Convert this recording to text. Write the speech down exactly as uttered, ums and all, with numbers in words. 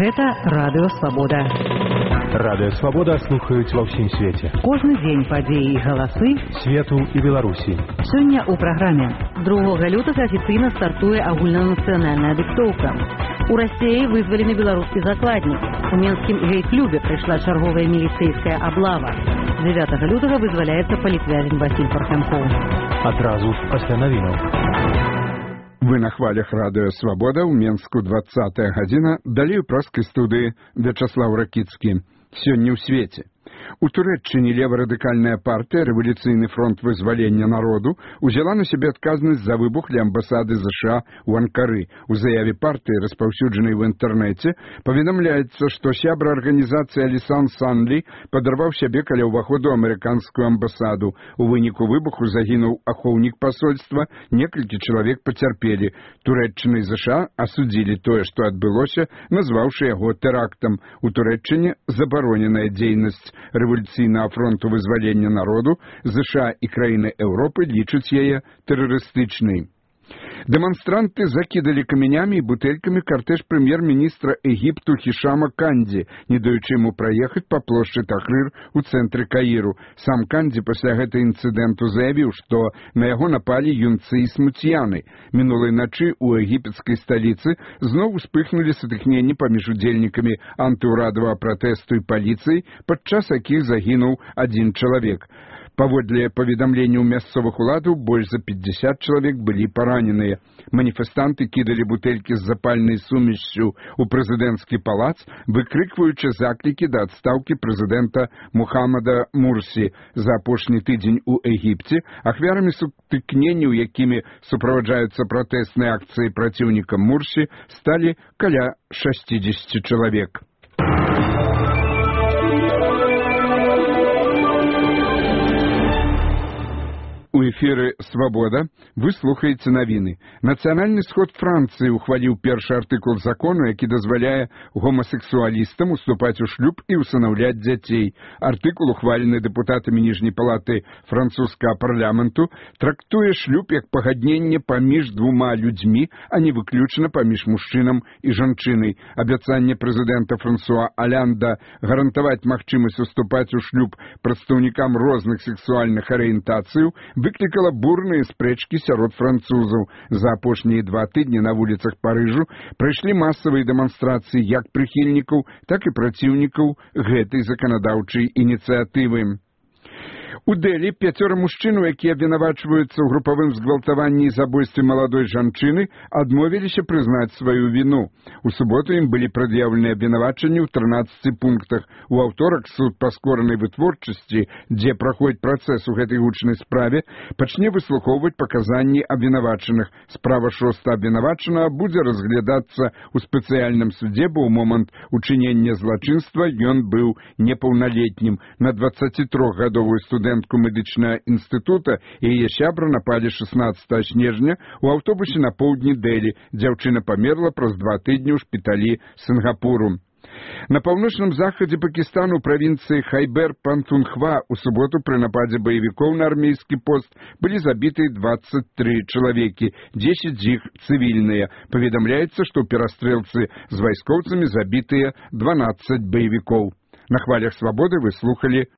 Гэта Радыё Свабода. Радыё Свабода слухаюць ва ўсім свеце. Кожны дзень падзеі і галасы свету і Беларусі. Сёння ў праграме. другога лютага афіцыйна стартуе агульнанацыянальная дыктоўка. У Расіі вызвалены беларускі закладнік. У Менскім гей-клубе прыйшла чарговая міліцэйская аблава. дзевятага лютага вызваляецца палітвязень Васіль Пархянкоў. Адразу пасля навінаў. Вы на хвалях Радыё Свабода, ў Менску двадцатая гадзіна, далей у праскай студыі Вячаслаў Ракіцкі. Сёння ў свеце. У Турэччыне лева-радыкальная партыя «Рэвалюцыйны фронт вызвалення народу» узяла на сябе адказнасць за выбух ля амбасады ЗША ў Анкары. У заяве партыі, распаўсюджанай в інтэрнэце, паведамляецца, што сябра арганізацыі Алісан Санлі падарваў сябе каля ўваходу ў амерыканскую амбасаду. У выніку выбуху загінуў ахоўнік пасольства, некалькі чалавек пацярпелі. Турэччына і ЗША асудзілі тое, што адбылося, назваўшы яго тэрактам. У Турэччыне забароненая дзейнасць рэвалюцыйнага фронту вызвалення народу, ЗША і краіны Еўропы лічаць яе тэрарыстычнай. Дэманстранты закідалі камянямі і бутэлькамі картэж прэм'ер-міністра Егіпту Хішама Кандзі, не даючы яму праехаць па плошчы Тахрыр у цэнтры Каіру. Сам Кандзі пасля гэтага інцыдэнту заявіў, што на яго напалі юнцы і смуцьяны. Мінулай начы ў егіпецкай сталіцы зноў успыхнулі сутыкненні паміж удзельнікамі антыўрадавага пратэсту і паліцыяй, падчас якіх загінуў адзін чалавек. Паводле паведамленняў мясцовых уладаў, больш за пятьдесят чалавек былі параненыя. Маніфестанты кідалі бутэлькі з запальнай сумессю ў прэзідэнцкі палац, выкрыкваючы заклікі да адстаўкі прэзідэнта Мухаммада Мурсі. За апошні тыдзень у Егіпце ахвярамі сутыкненняў, якімі суправаджаюцца пратэсныя акцыі праціўнікам Мурсі, сталі каля шестьдесят чалавек. У эфіры «Свабода» вы слухаеце навіны. Нацыянальны сход Францыі ухваліў першы артыкул закону, які дазваляе гомасексуалістам уступаць у шлюб і усынаўляць дзяцей. Артыкул, ухвалены дэпутатамі ніжняй палаты французскага парламенту, трактуе шлюб як пагадненне паміж двума людзьмі, а не выключна паміж мужчынам і жанчынай. Абяцанне прэзідэнта Франсуа Алянда гарантаваць магчымасць уступаць у шлюб прадстаўнікам розных сексуальных арыентацыяў выклікала бурныя спрэчкі сярод французаў. За апошнія два тыдні на вуліцах Парыжу прайшлі масавыя дэманстрацыі як прыхільнікаў, так і праціўнікаў гэтай заканадаўчай ініцыятывы. У Дэлі пяцёра мужчынаў, якія абвінавачваюцца ў групавым згвалтаванні і забойстве маладой жанчыны, адмовіліся прызнаць сваю віну. У суботу ім былі прад'яўлены абвінавачанні ў трынаццаці пунктах. У аўторак суд па скоранай вытворчасці, дзе праходзіць працэс у гэтай гучнай справе, пачне выслухоўваць паказанні абвінавачаных. Справа шоста абвінавачанага будзе разглядацца ў спецыяльным судзе, бо ў момант учынення злачынства ён быў непаўналетнім. На дваццацітрохгадовую студэнтку медычнага інстытута і яе сябра напалі шаснаццатага снежня ў аўтобусе на поўдні Дэлі. Дзяўчына памерла праз два тыдні ў шпіталі Сінгапуру. На паўночным захадзе Пакістану, правінцыі Хайбер-Пантунхва, у суботу пры нападзе баевікоў на армейскі пост былі забіты дваццаць тры чалавекі, дзесяць з іх цывільныя. Паведамляецца, што ў перастрэлцы з вайскоўцамі забітыя дванаццаць баевікоў. На хвалях Свабоды вы слухалі